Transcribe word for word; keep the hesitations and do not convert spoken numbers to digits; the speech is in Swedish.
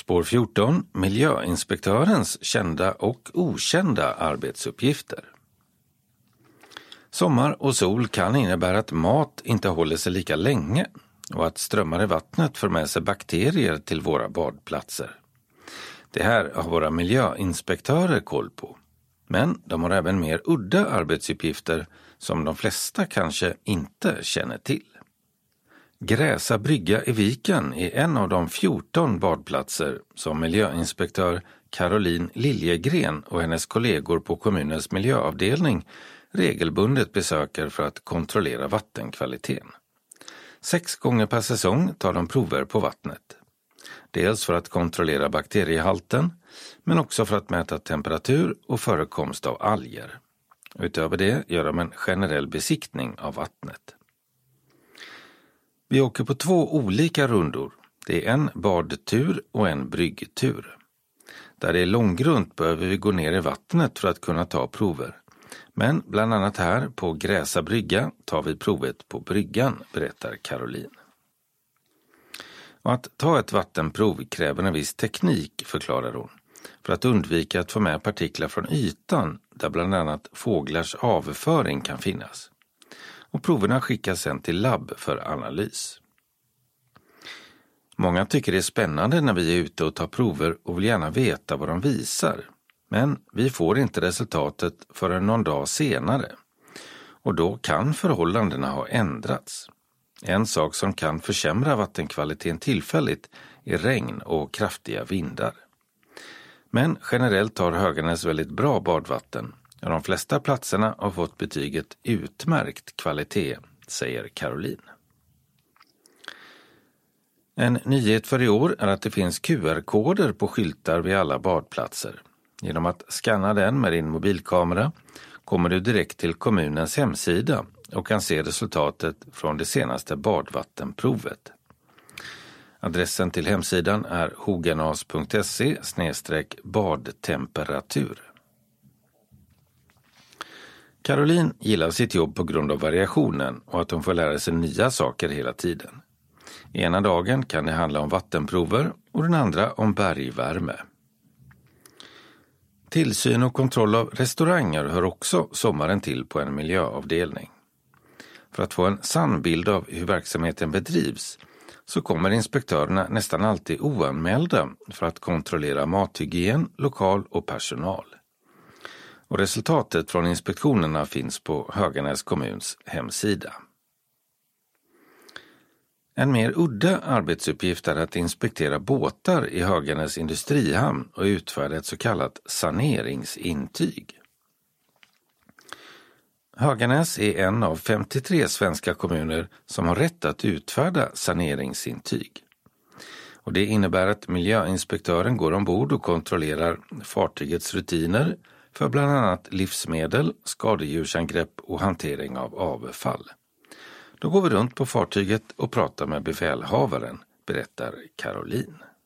Spår fjorton. Miljöinspektörens kända och okända arbetsuppgifter. Sommar och sol kan innebära att mat inte håller sig lika länge och att strömmar i vattnet för med sig bakterier till våra badplatser. Det här har våra miljöinspektörer koll på. Men de har även mer udda arbetsuppgifter som de flesta kanske inte känner till. Gräsa brygga i Viken är en av de fjorton badplatser som miljöinspektör Caroline Liljegren och hennes kollegor på kommunens miljöavdelning regelbundet besöker för att kontrollera vattenkvaliteten. Sex gånger per säsong tar de prover på vattnet. Dels för att kontrollera bakteriehalten, men också för att mäta temperatur och förekomst av alger. Utöver det gör de en generell besiktning av vattnet. Vi åker på två olika rundor. Det är en badtur och en bryggtur. Där det är långgrunt behöver vi gå ner i vattnet för att kunna ta prover. Men bland annat här på Gräsa brygga tar vi provet på bryggan, berättar Caroline. Och att ta ett vattenprov kräver en viss teknik, förklarar hon, för att undvika att få med partiklar från ytan där bland annat fåglars avföring kan finnas. Och proverna skickas sedan till labb för analys. Många tycker det är spännande när vi är ute och tar prover och vill gärna veta vad de visar. Men vi får inte resultatet förrän någon dag senare. Och då kan förhållandena ha ändrats. En sak som kan försämra vattenkvaliteten tillfälligt är regn och kraftiga vindar. Men generellt har Höganäs väldigt bra badvatten. Och de flesta platserna har fått betyget utmärkt kvalitet, säger Caroline. En nyhet för i år är att det finns Q R-koder på skyltar vid alla badplatser. Genom att scanna den med din mobilkamera kommer du direkt till kommunens hemsida och kan se resultatet från det senaste badvattenprovet. Adressen till hemsidan är hoganas punkt se slash badtemperatur. Caroline gillar sitt jobb på grund av variationen och att hon får lära sig nya saker hela tiden. Ena dagen kan det handla om vattenprover och den andra om bergvärme. Tillsyn och kontroll av restauranger hör också sommaren till på en miljöavdelning. För att få en sann bild av hur verksamheten bedrivs så kommer inspektörerna nästan alltid oanmälda för att kontrollera mathygien, lokal och personal. Och resultatet från inspektionerna finns på Höganäs kommuns hemsida. En mer udda arbetsuppgift är att inspektera båtar i Höganäs industrihamn och utfärda ett så kallat saneringsintyg. Höganäs är en av femtiotre svenska kommuner som har rätt att utfärda saneringsintyg. Och det innebär att miljöinspektören går ombord och kontrollerar fartygets rutiner för bland annat livsmedel, skadedjursangrepp och hantering av avfall. Då går vi runt på fartyget och pratar med befälhavaren, berättar Caroline.